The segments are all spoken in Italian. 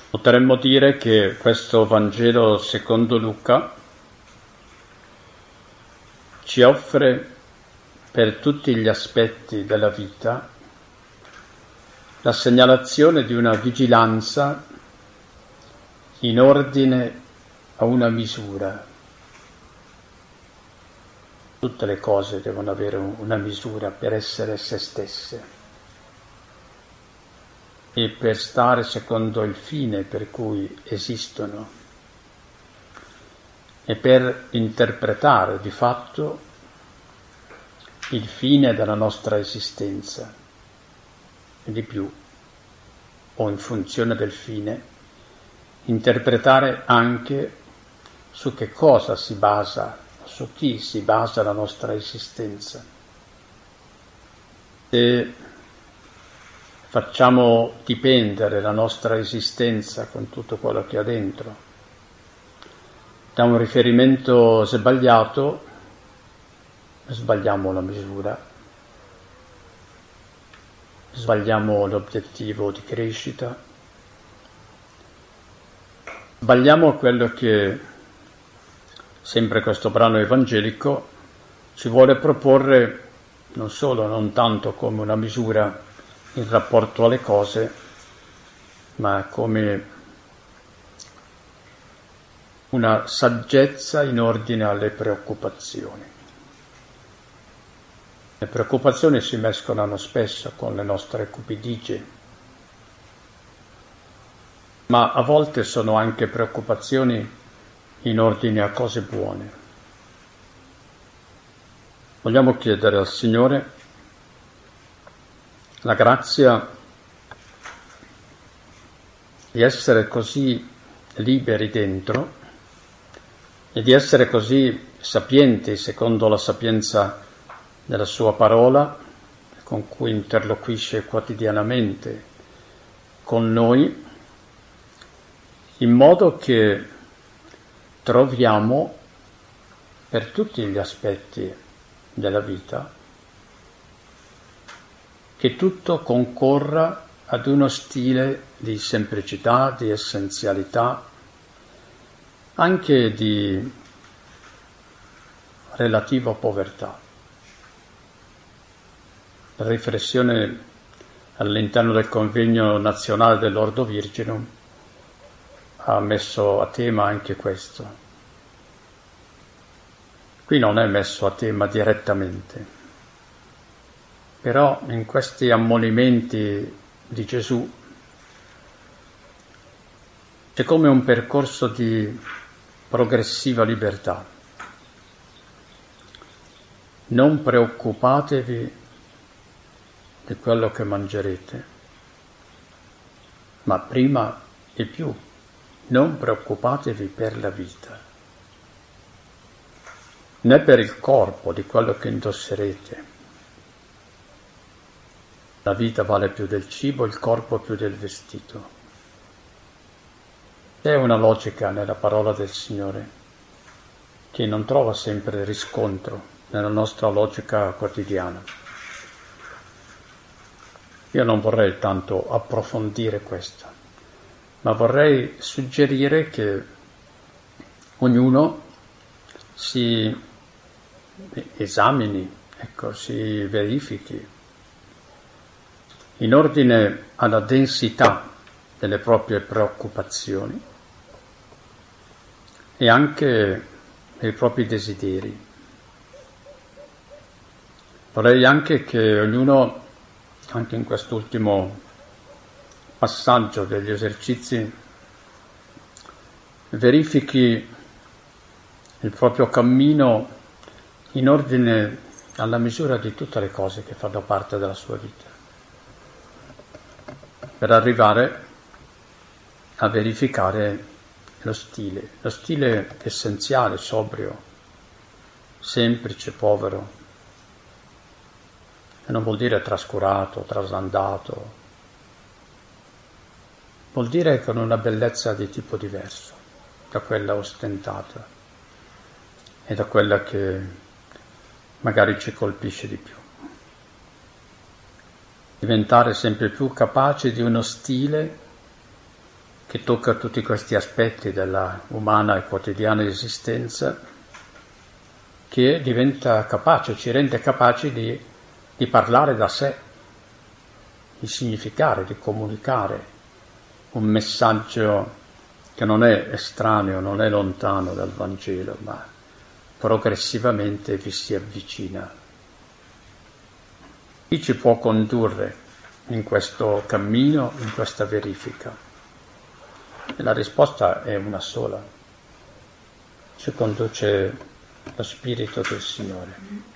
Potremmo dire che questo Vangelo secondo Luca ci offre per tutti gli aspetti della vita la segnalazione di una vigilanza in ordine a una misura. Tutte le cose devono avere una misura per essere se stesse e per stare secondo il fine per cui esistono e per interpretare di fatto il fine della nostra esistenza e di più, o in funzione del fine, interpretare anche su che cosa si basa, su chi si basa la nostra esistenza. Se facciamo dipendere la nostra esistenza con tutto quello che ha dentro da un riferimento sbagliato, sbagliamo la misura, sbagliamo l'obiettivo di crescita, sbagliamo quello che, sempre questo brano evangelico, ci vuole proporre non solo, non tanto come una misura in rapporto alle cose, ma come una saggezza in ordine alle preoccupazioni. Le preoccupazioni si mescolano spesso con le nostre cupidigie, ma a volte sono anche preoccupazioni in ordine a cose buone. Vogliamo chiedere al Signore la grazia di essere così liberi dentro e di essere così sapienti secondo la sapienza della sua parola, con cui interloquisce quotidianamente con noi, in modo che troviamo per tutti gli aspetti della vita che tutto concorra ad uno stile di semplicità, di essenzialità, anche di relativa povertà. La riflessione all'interno del convegno nazionale dell'Ordo Virginum ha messo a tema anche questo. Qui non è messo a tema direttamente, però in questi ammonimenti di Gesù c'è come un percorso di progressiva libertà. Non preoccupatevi di quello che mangerete, ma prima e più, non preoccupatevi per la vita, né per il corpo di quello che indosserete. La vita vale più del cibo, il corpo più del vestito. C'è una logica nella parola del Signore che non trova sempre riscontro nella nostra logica quotidiana. Io non vorrei tanto approfondire questo, ma vorrei suggerire che ognuno si esamini, si verifichi in ordine alla densità delle proprie preoccupazioni e anche dei propri desideri. Vorrei anche che ognuno, anche in quest'ultimo passaggio degli esercizi, verifichi il proprio cammino in ordine alla misura di tutte le cose che fanno parte della sua vita, per arrivare a verificare lo stile essenziale, sobrio, semplice, povero, e non vuol dire trascurato, trasandato, vuol dire con una bellezza di tipo diverso da quella ostentata e da quella che magari ci colpisce di più. Diventare sempre più capaci di uno stile che tocca tutti questi aspetti della umana e quotidiana esistenza, che diventa capace, ci rende capaci di parlare da sé, di significare, di comunicare un messaggio che non è estraneo, non è lontano dal Vangelo, ma progressivamente vi si avvicina. Chi ci può condurre in questo cammino, in questa verifica? E la risposta è una sola. Ci conduce lo Spirito del Signore,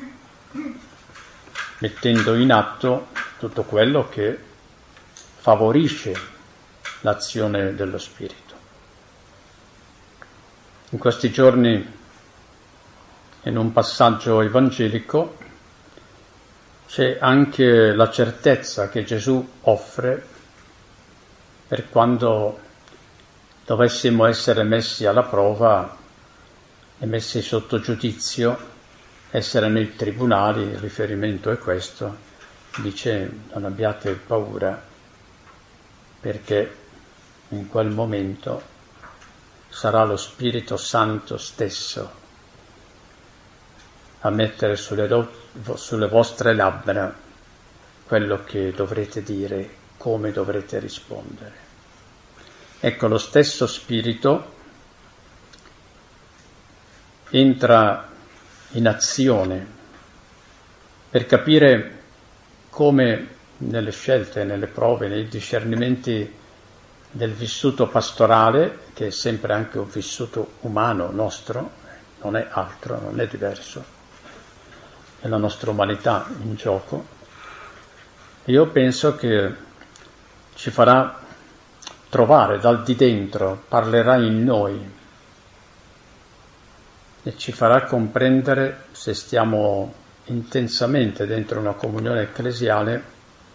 mettendo in atto tutto quello che favorisce l'azione dello Spirito. In questi giorni, in un passaggio evangelico, c'è anche la certezza che Gesù offre per quando dovessimo essere messi alla prova e messi sotto giudizio, essere nei tribunali. Il riferimento è questo, dice: non abbiate paura, perché in quel momento sarà lo Spirito Santo stesso a mettere sulle vostre labbra quello che dovrete dire, come dovrete rispondere. Ecco, lo stesso Spirito entra in azione per capire come nelle scelte, nelle prove, nei discernimenti del vissuto pastorale, che è sempre anche un vissuto umano nostro, non è altro, non è diverso, è la nostra umanità in gioco. Io penso che ci farà trovare dal di dentro, parlerà in noi e ci farà comprendere, se stiamo intensamente dentro una comunione ecclesiale,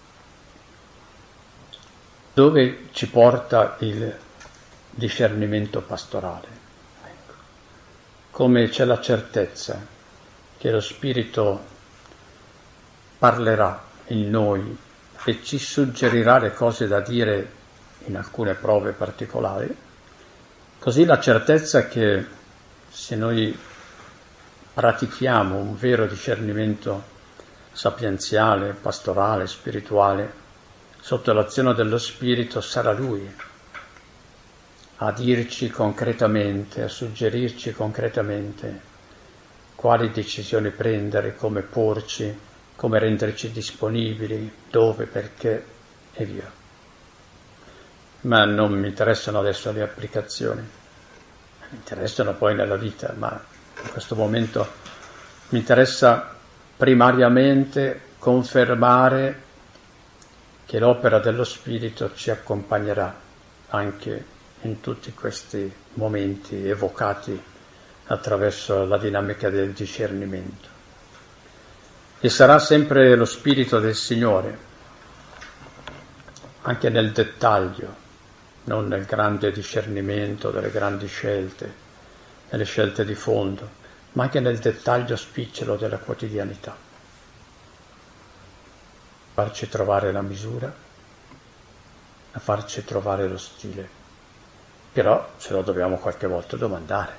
dove ci porta il discernimento pastorale. Ecco. Come c'è la certezza che lo Spirito parlerà in noi e ci suggerirà le cose da dire in alcune prove particolari, così la certezza che se noi pratichiamo un vero discernimento sapienziale, pastorale, spirituale, sotto l'azione dello Spirito, sarà Lui a dirci concretamente, a suggerirci concretamente quali decisioni prendere, come porci, come renderci disponibili, dove, perché e via. Ma non mi interessano adesso le applicazioni, mi interessano poi nella vita, ma in questo momento mi interessa primariamente confermare che l'opera dello Spirito ci accompagnerà anche in tutti questi momenti evocati attraverso la dinamica del discernimento. E sarà sempre lo Spirito del Signore, anche nel dettaglio, non nel grande discernimento delle grandi scelte, nelle scelte di fondo, ma anche nel dettaglio spicciolo della quotidianità. Farci trovare la misura, a farci trovare lo stile. Però ce lo dobbiamo qualche volta domandare.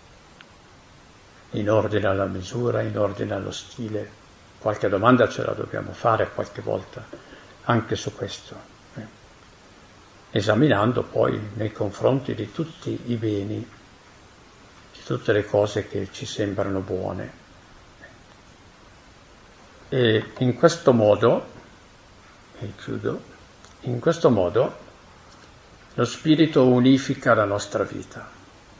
In ordine alla misura, in ordine allo stile, qualche domanda ce la dobbiamo fare qualche volta anche su questo. Esaminando poi nei confronti di tutti i beni, di tutte le cose che ci sembrano buone. E in questo modo, e chiudo, in questo modo lo Spirito unifica la nostra vita.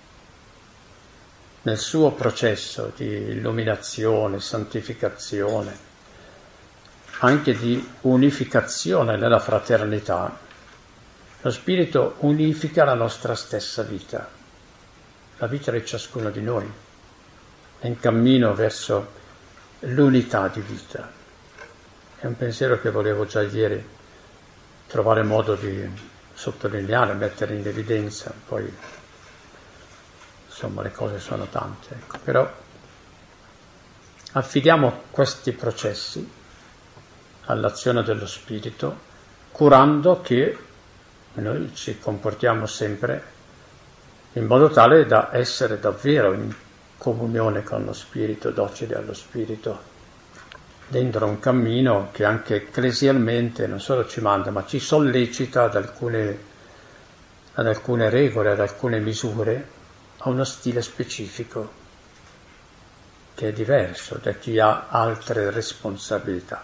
Nel suo processo di illuminazione, santificazione, anche di unificazione nella fraternità, lo Spirito unifica la nostra stessa vita, la vita di ciascuno di noi, è in cammino verso l'unità di vita. È un pensiero che volevo già ieri trovare modo di sottolineare, mettere in evidenza, poi insomma le cose sono tante, ecco. Però affidiamo questi processi all'azione dello Spirito, curando che Noi ci comportiamo sempre in modo tale da essere davvero in comunione con lo Spirito, docili allo Spirito, dentro un cammino che anche ecclesialmente non solo ci manda, ma ci sollecita ad alcune regole, ad alcune misure, a uno stile specifico che è diverso da chi ha altre responsabilità.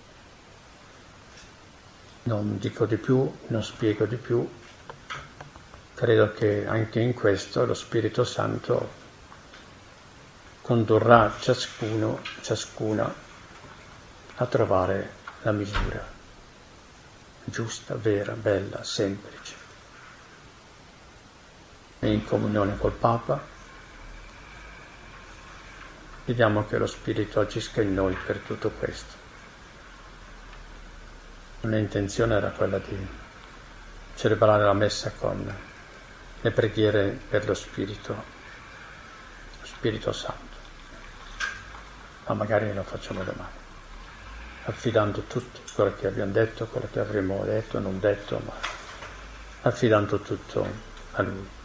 Non dico di più, non spiego di più. Credo che anche in questo lo Spirito Santo condurrà ciascuna a trovare la misura giusta, vera, bella, semplice. E in comunione col Papa chiediamo che lo Spirito agisca in noi per tutto questo. La mia intenzione era quella di celebrare la messa con le preghiere per lo Spirito Santo, ma magari lo facciamo domani, affidando tutto, quello che abbiamo detto, quello che avremo detto, non detto, ma affidando tutto a Lui.